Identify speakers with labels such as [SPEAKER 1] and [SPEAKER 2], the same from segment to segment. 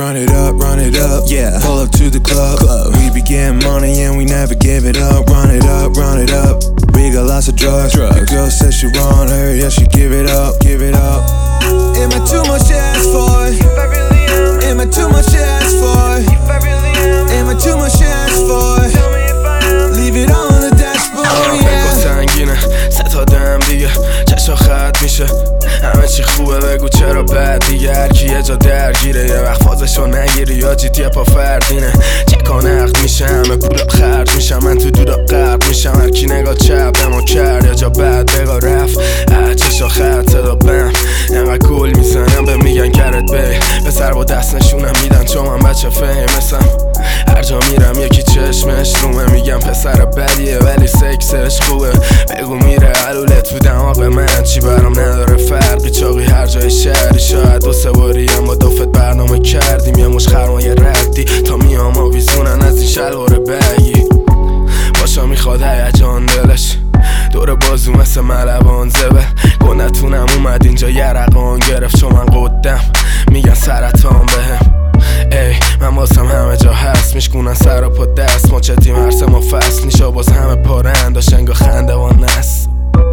[SPEAKER 1] run it up, yeah. Pull up to the club. We be getting money and we never give it up. Run it up, we got lots of drugs. The girl says she want her, yeah, she give it up. Am I too much to ask for?
[SPEAKER 2] If I really am.
[SPEAKER 1] Am I too much to ask for?
[SPEAKER 2] If I really am.
[SPEAKER 1] Am I too much to ask for?
[SPEAKER 2] Tell me if I am.
[SPEAKER 1] Leave it on the dashboard, yeah.
[SPEAKER 3] بگو سنگینه ستادم دیگه چشا خط میشه همه چی خوبه بگو چرا بد دیگه هرکی یه جا درگیره یه وقت فازشو نگیری یا جیتیه پا فردینه چکا نقد میشه همه پولا خرج میشم من تو دودا قرد میشم هرکی نگاه چپ بمو کرد یا جا بد بگا رفت چشا خط صدا بم انقدر گل میزنم به میگن گرت بی پسر با دست نشونم میدن چون من بچه فیمسم هر جا میرم یکی چشمش رومه میگم پسر بدیه ولی سکسش خوبه بگو میره علولت تو دماغ من چی برام نداره فرقی چاقی هر جای شهری شاید دو سه باری هم با دفت برنامه کردیم یه مش خرمای ردی تا میام آویزونن از این شلوار بگی باشا میخواد هیجان دلش دور بازو مثل ملبان زبه گنتونم اومد اینجا یه رقان گرفت چون من قدم میگن سرطان بهم ای من واسم همه جا هست میشکونن سر و پا دست ما چتیم هر سه ما فصل نیشا باز همه پارند و شنگ و خنده و نست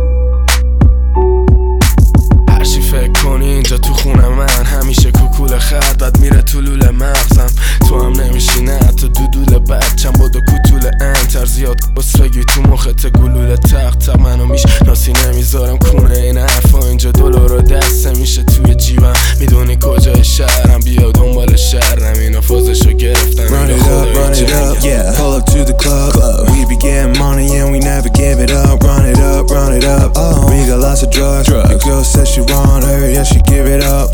[SPEAKER 3] هرچی فکر کنی اینجا تو خونه من همیشه کوکول خط بد میره تو لوله مغزم تو هم نمیشی نه تو دودول بچم بودو کوتول انتر زیاد بس بگی تو مخت گلوله تق منو ناسی نمیذارم کونه این حرفا اینجا دلار دسته میشه توی جیبم میدونی کجای شهرم بیا دنبال شهرم اینا فازشو گرفتم
[SPEAKER 1] Run it up, yeah. Pull up to the club. We be getting money and we never give it up. Run it up, oh. We got lots of drugs. The girl says she want her, yeah, she give it up.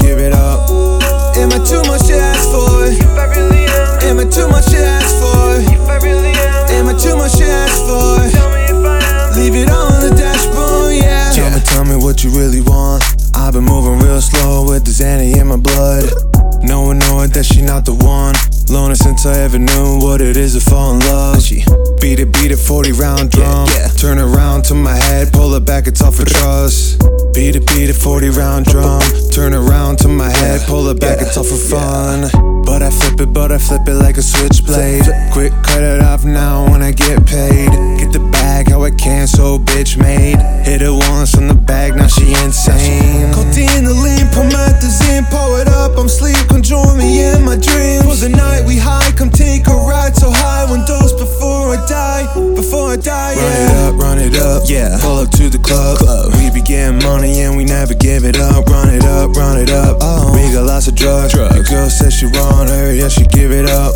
[SPEAKER 1] Am I too much to ask for?
[SPEAKER 2] If I really am.
[SPEAKER 1] Am I too much to ask for?
[SPEAKER 2] If I really am.
[SPEAKER 1] Am I too much to ask for?
[SPEAKER 2] Tell me if I am.
[SPEAKER 1] Leave it on the dashboard, yeah. Tell me what you really want. I've been moving real slow with the Xanny in my blood. Knowing that she not the one. Loner since I ever knew what it is to fall in love. Beat it, 40 round drum. Turn around to my head, pull it back, it's all for trust. Beat it, 40 round drum. Turn around to my head, pull it back, it's all for fun. But I flip it like a switchblade. Quick, cut it off now when I get paid. Get the bag how I can, so bitch made. Hit it once on the bag, now she insane. Codeine, the lean, promethazine, pour it up, I'm sleep, come join me in my dreams. For the night we high, come take a ride so high, one dose before I die, yeah. Run it up, yeah. Pull up to the club. We be getting money and we never give it up. Run it up, oh. We got lots of drugs. The girl says she want her, yeah, she give it up.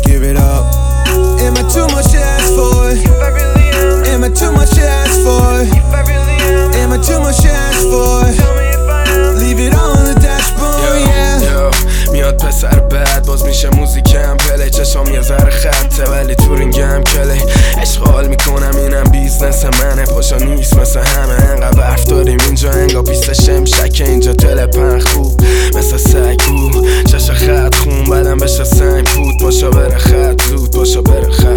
[SPEAKER 1] Am I too much to ask for?
[SPEAKER 2] If I really am.
[SPEAKER 1] Am I too much to ask for?
[SPEAKER 2] If I really am.
[SPEAKER 1] Am I too much to ask for?
[SPEAKER 2] Tell me if I am.
[SPEAKER 1] Leave it on the dashboard, yeah.
[SPEAKER 3] میاد پسر بعد باز میشه موزیکم پلی چشام یه ذره خطه ولی تورینگم کلی اشغال میکنم اینم بیزنس منه پاشا نیست مثل همه انقدر برف داریم اینجا انگا پیست شمشکه اینجا تلپن خوب مثل سگ بود چشا خط خون بدم بشه سنگ بود باشا بره خط زود باشا بره خط